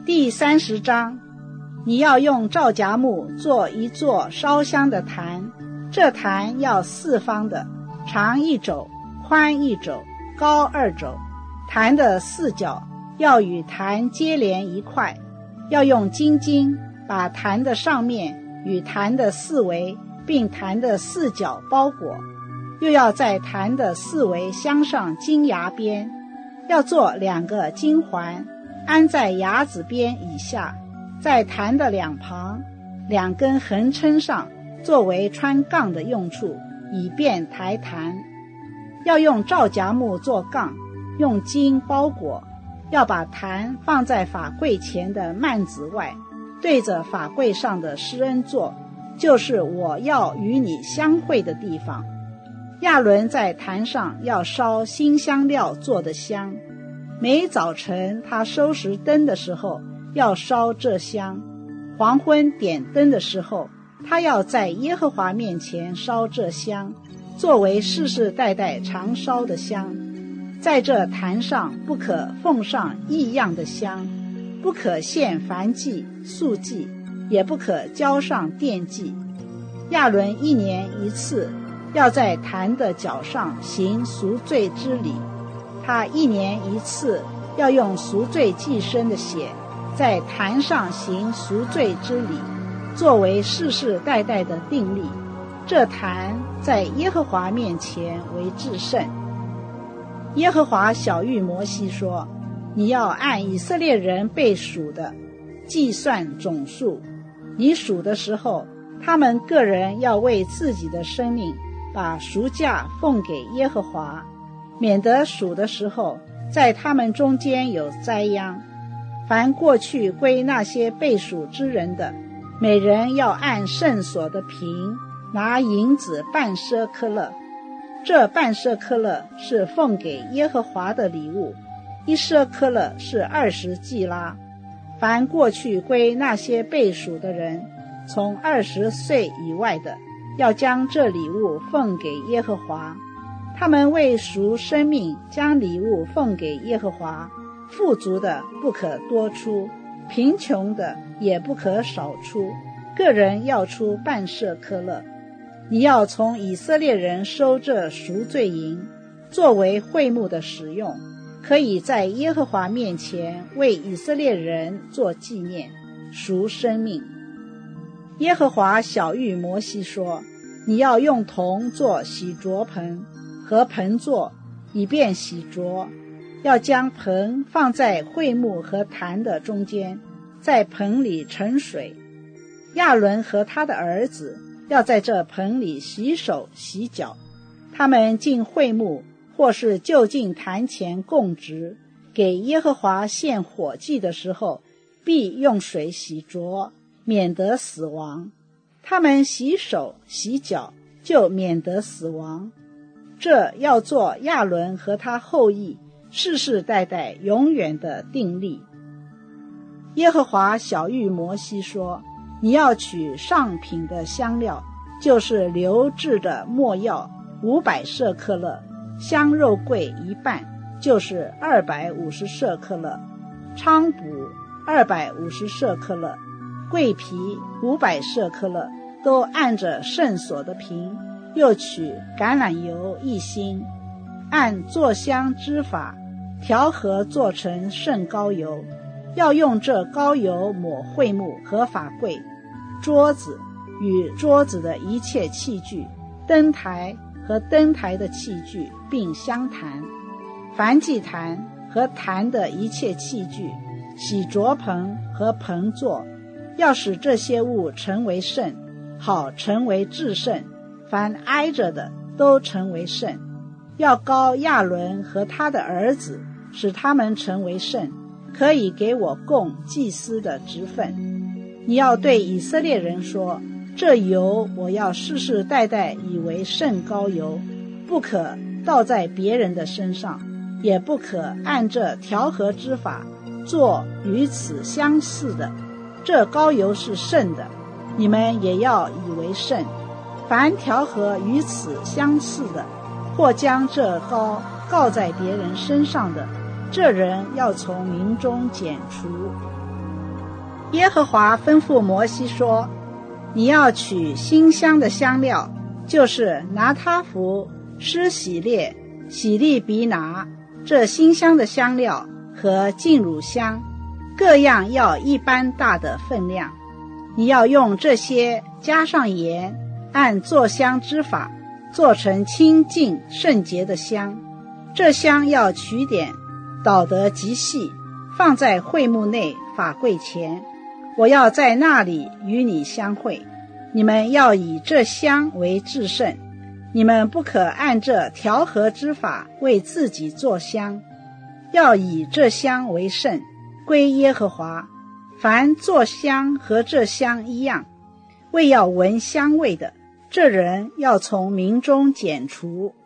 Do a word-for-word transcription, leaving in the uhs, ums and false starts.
第三十章，你要用皂荚木做一座烧香的坛，这坛要四方的，长一肘，宽一肘，高二肘。坛的四角要与坛接连一块，要用金金把坛的上面与坛的四围并坛的四角包裹，又要在坛的四围镶上金牙边，要做两个金环，安在牙子边以下，在坛的两旁两根横撑上，作为穿杠的用处，以便抬坛。要用皂荚木做杠，用金包裹，要把坛放在法柜前的幔子外，对着法柜上的施恩座，就是我要与你相会的地方。亚伦在坛上要烧新香料做的香，每早晨他收拾灯的时候要烧这香，黄昏点灯的时候他要在耶和华面前烧这香，作为世世代代常烧的香。在这坛上不可奉上异样的香，不可献燔祭、素祭，也不可交上奠祭。亚伦一年一次要在坛的脚上行赎罪之礼，他一年一次要用赎罪祭牲的血在坛上行赎罪之礼，作为世世代代的定例。这坛在耶和华面前为至圣。耶和华晓谕摩西说，你要按以色列人被数的计算总数，你数的时候，他们个人要为自己的生命把赎价奉给耶和华，免得数的时候在他们中间有灾殃。凡过去归那些被数之人的，每人要按圣所的平拿银子半舍克勒，这半舍克勒是奉给耶和华的礼物，一舍克勒是二十季拉。凡过去归那些被数的人，从二十岁以外的，要将这礼物奉给耶和华。他们为赎生命，将礼物奉给耶和华，富足的不可多出，贫穷的也不可少出，个人要出半舍克勒。你要从以色列人收这赎罪银，作为会幕的使用，可以在耶和华面前为以色列人做纪念，赎生命。耶和华晓谕摩西说，你要用铜做洗濯盆和盆座，以便洗濯，要将盆放在会幕和坛的中间，在盆里盛水。亚伦和他的儿子要在这盆里洗手洗脚，他们进会幕或是就近坛前供职，给耶和华献火祭的时候，必用水洗濯，免得死亡。他们洗手洗脚，就免得死亡。这要做亚伦和他后裔世世代代永远的定例。耶和华晓谕摩西说，你要取上品的香料，就是流质的没药五百舍克勒，香肉桂一半，就是二百五十舍克勒，菖蒲二百五十舍克勒，桂皮五百舍克勒，都按着圣所的瓶。又取橄榄油一斤，按做香之法调和做成圣膏油，要用这膏油抹会幕和法柜、桌子与桌子的一切器具，灯台和灯台的器具，并香坛、燔祭坛和坛的一切器具，洗濯盆和盆座，要使这些物成为圣，好成为至圣。凡挨着的都成为圣。要膏亚伦和他的儿子，使他们成为圣，可以给我供祭司的职分。你要对以色列人说，这油我要世世代代以为圣膏油，不可倒在别人的身上，也不可按这调和之法做与此相似的。这膏油是圣的，你们也要以为圣。凡调和与此相似的，或将这膏告在别人身上的，这人要从民中剪除。 耶和华吩咐摩西说，你要取馨香的香料，就是拿他弗、施喜列、喜利比拿这馨香的香料和净乳香，各样要一般大的分量。你要用这些加上盐，按做香之法做成清净圣洁的香。这香要取点，捣得极细，放在会幕内法柜前，我要在那里与你相会。你们要以这香为至圣，你们不可按这调和之法为自己做香，要以这香为圣，归耶和华。凡做香和这香一样，为要闻香味的，这人要从民中剪除。